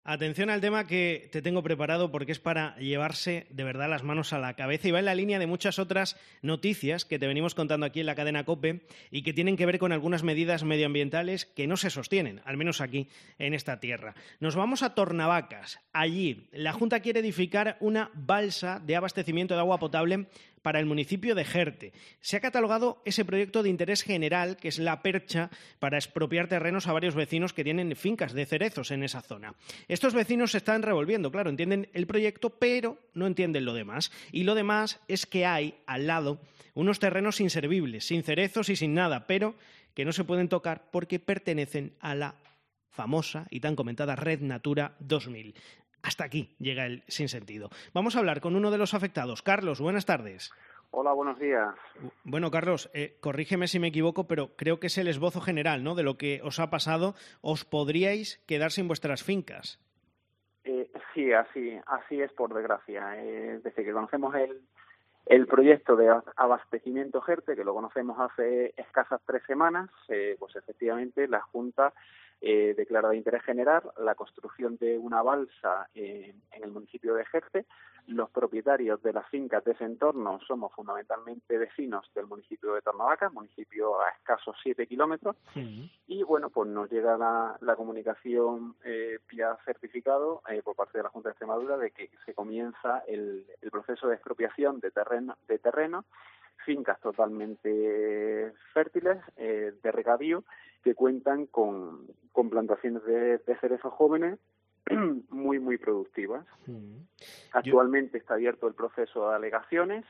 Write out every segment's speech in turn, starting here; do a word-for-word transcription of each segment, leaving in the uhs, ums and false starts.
Atención al tema que te tengo preparado porque es para llevarse de verdad las manos a la cabeza y va en la línea de muchas otras noticias que te venimos contando aquí en la cadena COPE y que tienen que ver con algunas medidas medioambientales que no se sostienen, al menos aquí en esta tierra. Nos vamos a Tornavacas. Allí la Junta quiere edificar una balsa de abastecimiento de agua potable para el municipio de Jerte. Se ha catalogado ese proyecto de interés general, que es la percha, para expropiar terrenos a varios vecinos que tienen fincas de cerezos en esa zona. Estos vecinos se están revolviendo, claro, entienden el proyecto, pero no entienden lo demás. Y lo demás es que hay al lado unos terrenos inservibles, sin cerezos y sin nada, pero que no se pueden tocar porque pertenecen a la famosa y tan comentada Red Natura dos mil. Hasta aquí llega el sinsentido. Vamos a hablar con uno de los afectados. Carlos, buenas tardes. Hola, buenos días. Bueno, Carlos, eh, corrígeme si me equivoco, pero creo que es el esbozo general, ¿no?, de lo que os ha pasado. ¿Os podríais quedar sin vuestras fincas? Eh, sí, así así es, por desgracia. Eh, desde que conocemos el, el proyecto de abastecimiento Jerte, que lo conocemos hace escasas tres semanas, eh, pues efectivamente la Junta eh, declara de interés general la construcción de una balsa eh, en el municipio de Jerte. Los propietarios de las fincas de ese entorno somos fundamentalmente vecinos del municipio de Tornavacas, municipio a escasos siete kilómetros, sí. Y bueno, pues nos llega la, la comunicación eh, vía certificado eh, por parte de la Junta de Extremadura de que se comienza el, el proceso de expropiación de terreno, de terreno fincas totalmente fértiles, eh, de regadío, que cuentan con, con plantaciones de, de cerezos jóvenes muy, muy productivas. Mm. Actualmente Yo... está abierto el proceso de alegaciones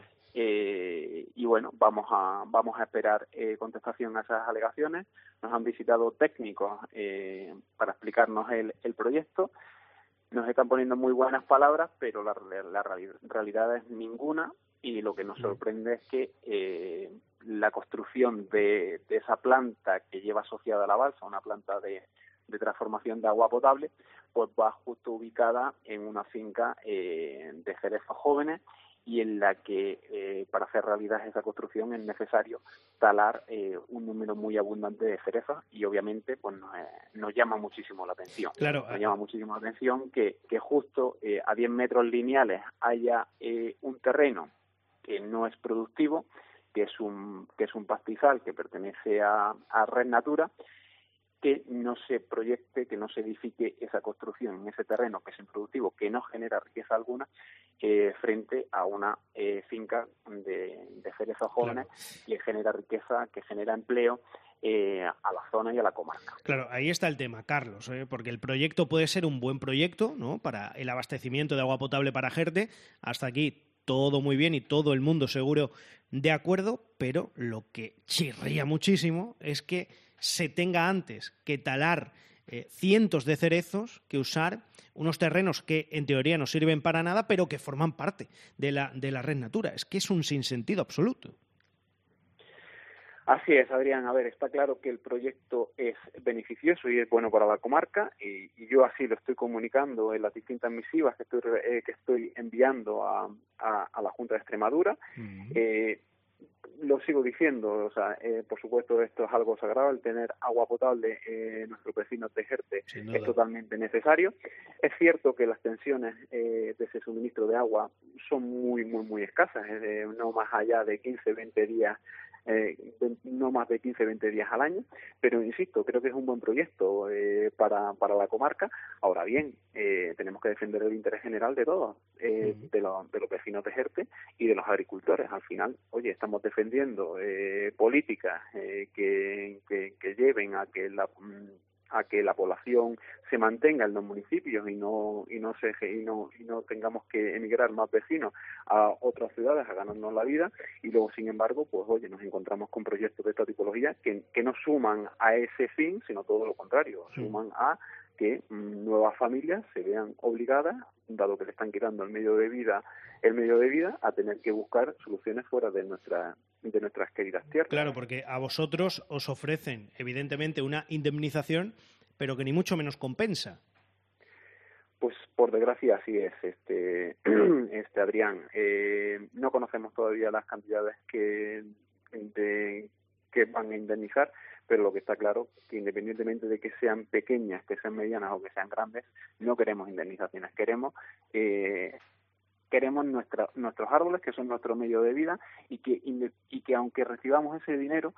eh, y bueno, vamos a vamos a esperar eh, contestación a esas alegaciones. Nos han visitado técnicos eh, para explicarnos el, el proyecto. Nos están poniendo muy buenas palabras, pero la, la realidad es ninguna, y lo que nos sorprende es que eh, la construcción de, de esa planta que lleva asociada a la balsa, una planta de, de transformación de agua potable, pues va justo ubicada en una finca eh, de cerezos jóvenes, y en la que eh, para hacer realidad esa construcción es necesario talar eh, un número muy abundante de cerezos, y obviamente pues nos, eh, nos llama muchísimo la atención. Claro. Nos llama muchísimo la atención que, que justo eh, a diez metros lineales haya eh, un terreno que no es productivo, que es un que es un pastizal que pertenece a, a Red Natura, que no se proyecte, que no se edifique esa construcción en ese terreno que es improductivo, que no genera riqueza alguna, eh, frente a una eh, finca de, de cerezos jóvenes, claro, que genera riqueza, que genera empleo eh, a la zona y a la comarca. Claro, ahí está el tema, Carlos, ¿eh? Porque el proyecto puede ser un buen proyecto, ¿no?, para el abastecimiento de agua potable para Jerte. Hasta aquí todo muy bien y todo el mundo seguro de acuerdo, pero lo que chirría muchísimo es que se tenga antes que talar eh, cientos de cerezos que usar unos terrenos que en teoría no sirven para nada, pero que forman parte de la, de la Red Natura. Es que es un sinsentido absoluto. Así es, Adrián. A ver, está claro que el proyecto es beneficioso y es bueno para la comarca, y, y yo así lo estoy comunicando en las distintas misivas que estoy, eh, que estoy enviando a, a, a la Junta de Extremadura. Uh-huh. Eh, lo sigo diciendo, o sea, eh, por supuesto esto es algo sagrado, el tener agua potable en eh, nuestros vecinos de Jerte es totalmente necesario. Es cierto que las tensiones eh, de ese suministro de agua son muy, muy, muy escasas, eh, no más allá de quince, veinte días, eh, no más de quince, veinte días al año, pero insisto, creo que es un buen proyecto eh, para, para la comarca. Ahora bien, eh, tenemos que defender el interés general de todos, eh, uh-huh. de, lo, de los vecinos de Jerte y de los agricultores. Al final, oye, estamos defendiendo eh, políticas eh, que, que, que lleven a que la a que la población se mantenga en los municipios y no y no se y no y no tengamos que emigrar más vecinos a otras ciudades a ganarnos la vida, y luego sin embargo pues oye nos encontramos con proyectos de esta tipología que, que no suman a ese fin, sino todo lo contrario, sí. suman a que mmm, nuevas familias se vean obligadas, dado que le están quitando el medio de vida el medio de vida, a tener que buscar soluciones fuera de nuestra de nuestras queridas tierras. Claro, porque a vosotros os ofrecen evidentemente una indemnización, pero que ni mucho menos compensa. Pues por desgracia así es, este, este Adrián. Eh, no conocemos todavía las cantidades que, de, que van a indemnizar, pero lo que está claro que independientemente de que sean pequeñas, que sean medianas o que sean grandes, no queremos indemnizaciones, queremos eh, queremos nuestra, nuestros árboles, que son nuestro medio de vida, y que y que aunque recibamos ese dinero,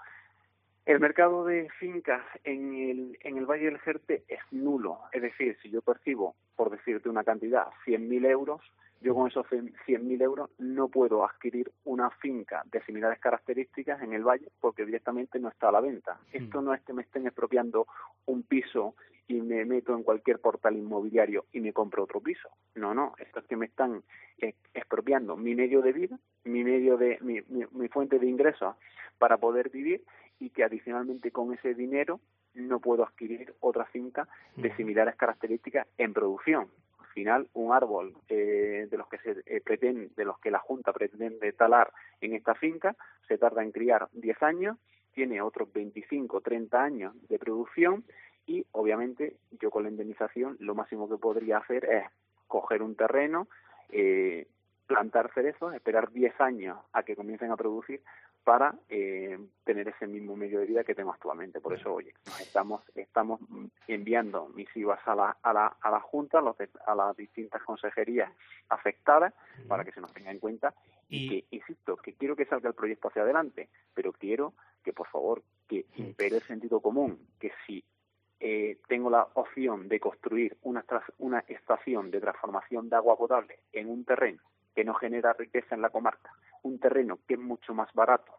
el mercado de fincas en el, en el Valle del Jerte es nulo. Es decir, si yo percibo, por decirte una cantidad, cien mil euros, yo con esos cien mil euros no puedo adquirir una finca de similares características en el Valle porque directamente no está a la venta. Esto no es que me estén expropiando un piso y me meto en cualquier portal inmobiliario y me compro otro piso. No, no, esto es que me están expropiando mi medio de vida, mi medio de mi, mi, mi fuente de ingresos para poder vivir, y que adicionalmente con ese dinero no puedo adquirir otra finca de similares características en producción. Al final, un árbol eh, de los que se eh, pretende, de los que la Junta pretende talar en esta finca, se tarda en criar diez años, tiene otros veinticinco, treinta años de producción, y obviamente yo con la indemnización lo máximo que podría hacer es coger un terreno, eh, plantar cerezos, esperar diez años a que comiencen a producir para eh, tener ese mismo medio de vida que tengo actualmente. Por eso, oye, nos estamos estamos enviando misivas a la a la a la Junta, a, los de, a las distintas consejerías afectadas, para que se nos tenga en cuenta y, y que, insisto, que quiero que salga el proyecto hacia adelante, pero quiero que, por favor, que impere el sentido común, que si eh, tengo la opción de construir una, una estación de transformación de agua potable en un terreno que no genera riqueza en la comarca, un terreno que es mucho más barato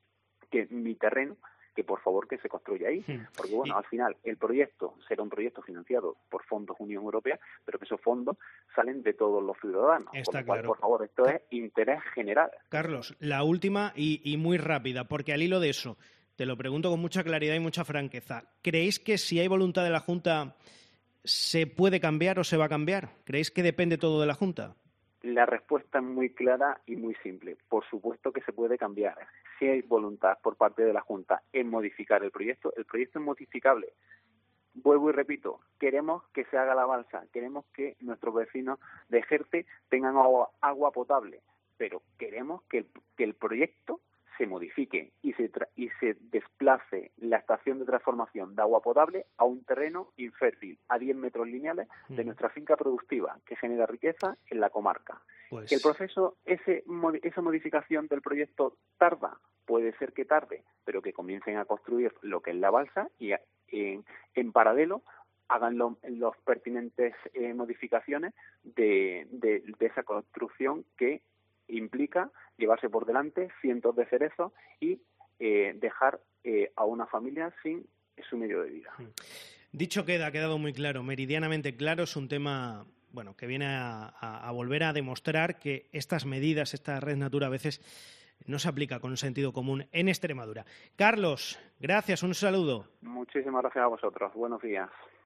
que mi terreno, que por favor que se construya ahí, porque bueno, al final el proyecto será un proyecto financiado por fondos Unión Europea, pero que esos fondos salen de todos los ciudadanos. Está por lo cual, claro. Por favor, esto es interés general. Carlos, la última y, y muy rápida, porque al hilo de eso, te lo pregunto con mucha claridad y mucha franqueza, ¿creéis que si hay voluntad de la Junta se puede cambiar o se va a cambiar? ¿Creéis que depende todo de la Junta? La respuesta es muy clara y muy simple. Por supuesto que se puede cambiar. Si hay voluntad por parte de la Junta en modificar el proyecto, el proyecto es modificable. Vuelvo y repito, queremos que se haga la balsa, queremos que nuestros vecinos de Jerte tengan agua, agua potable, pero queremos que el, que el proyecto se modifique y se, tra y se desplace la estación de transformación de agua potable a un terreno infértil, a diez metros lineales de nuestra finca productiva, que genera riqueza en la comarca. Pues... Que el proceso, ese, esa modificación del proyecto tarda, puede ser que tarde, pero que comiencen a construir lo que es la balsa y en, en paralelo hagan lo, los pertinentes eh, modificaciones de, de, de esa construcción que implica llevarse por delante cientos de cerezos y eh, dejar eh, a una familia sin su medio de vida. Dicho queda, ha quedado muy claro, meridianamente claro. Es un tema bueno que viene a, a, a volver a demostrar que estas medidas, esta red Natura a veces no se aplica con sentido común en Extremadura. Carlos, gracias, un saludo. Muchísimas gracias a vosotros. Buenos días.